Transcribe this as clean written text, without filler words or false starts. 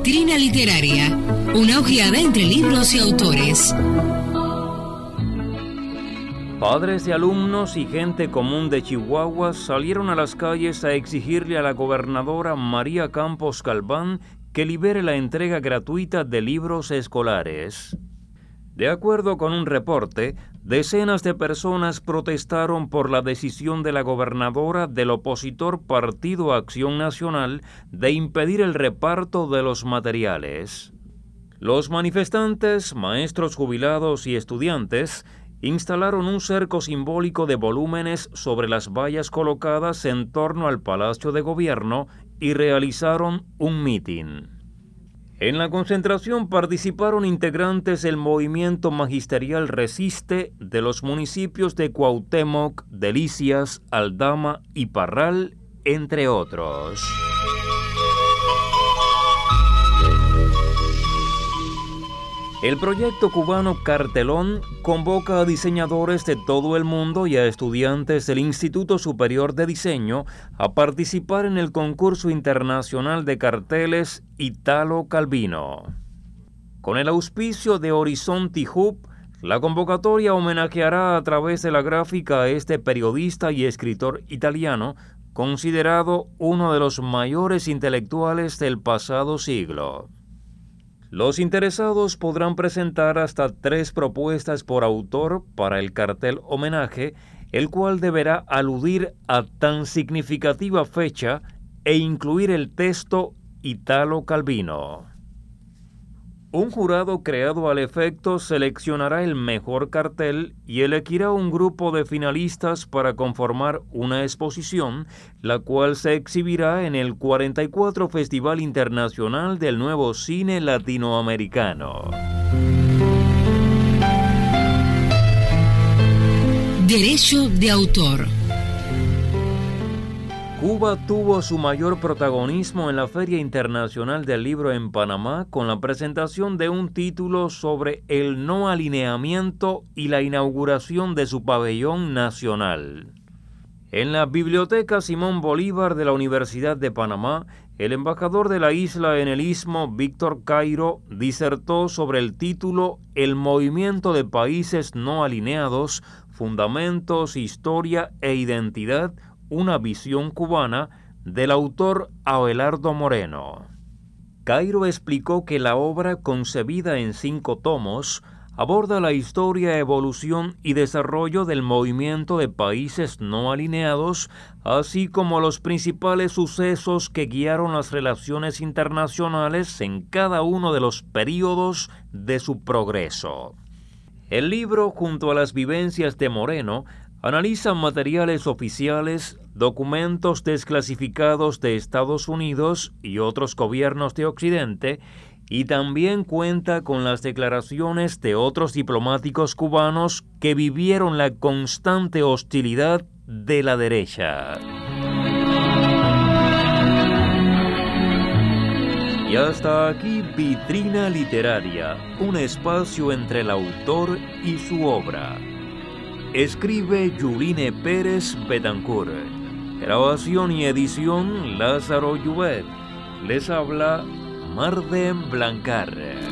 Vitrina Literaria, una ojeada entre libros y autores. Padres de alumnos y gente común de Chihuahua salieron a las calles a exigirle a la gobernadora María Campos Galván que libere la entrega gratuita de libros escolares. De acuerdo con un reporte, decenas de personas protestaron por la decisión de la gobernadora del opositor Partido Acción Nacional de impedir el reparto de los materiales. Los manifestantes, maestros jubilados y estudiantes, instalaron un cerco simbólico de volúmenes sobre las vallas colocadas en torno al Palacio de Gobierno y realizaron un mitin. En la concentración participaron integrantes del movimiento magisterial Resiste de los municipios de Cuauhtémoc, Delicias, Aldama y Parral, entre otros. El proyecto cubano Cartelón convoca a diseñadores de todo el mundo y a estudiantes del Instituto Superior de Diseño a participar en el concurso internacional de carteles Italo Calvino. Con el auspicio de Horizonte Hub, la convocatoria homenajeará a través de la gráfica a este periodista y escritor italiano, considerado uno de los mayores intelectuales del pasado siglo. Los interesados podrán presentar hasta 3 propuestas por autor para el cartel homenaje, el cual deberá aludir a tan significativa fecha e incluir el texto Italo Calvino. Un jurado creado al efecto seleccionará el mejor cartel y elegirá un grupo de finalistas para conformar una exposición, la cual se exhibirá en el 44 Festival Internacional del Nuevo Cine Latinoamericano. Derecho de autor. Cuba tuvo su mayor protagonismo en la Feria Internacional del Libro en Panamá con la presentación de un título sobre el no alineamiento y la inauguración de su pabellón nacional. En la Biblioteca Simón Bolívar de la Universidad de Panamá, el embajador de la isla en el Istmo, Víctor Cairo, disertó sobre el título El movimiento de países no alineados, fundamentos, historia e identidad, una visión cubana, del autor Abelardo Moreno. Cairo explicó que la obra, concebida en 5 tomos, aborda la historia, evolución y desarrollo del movimiento de países no alineados, así como los principales sucesos que guiaron las relaciones internacionales en cada uno de los períodos de su progreso. El libro, junto a las vivencias de Moreno, analiza materiales oficiales, documentos desclasificados de Estados Unidos y otros gobiernos de Occidente, y también cuenta con las declaraciones de otros diplomáticos cubanos que vivieron la constante hostilidad de la derecha. Y hasta aquí Vitrina Literaria, un espacio entre el autor y su obra. Escribe Yuline Pérez Betancourt. Grabación y edición Lázaro Lluvet. Les habla Marden Blancar.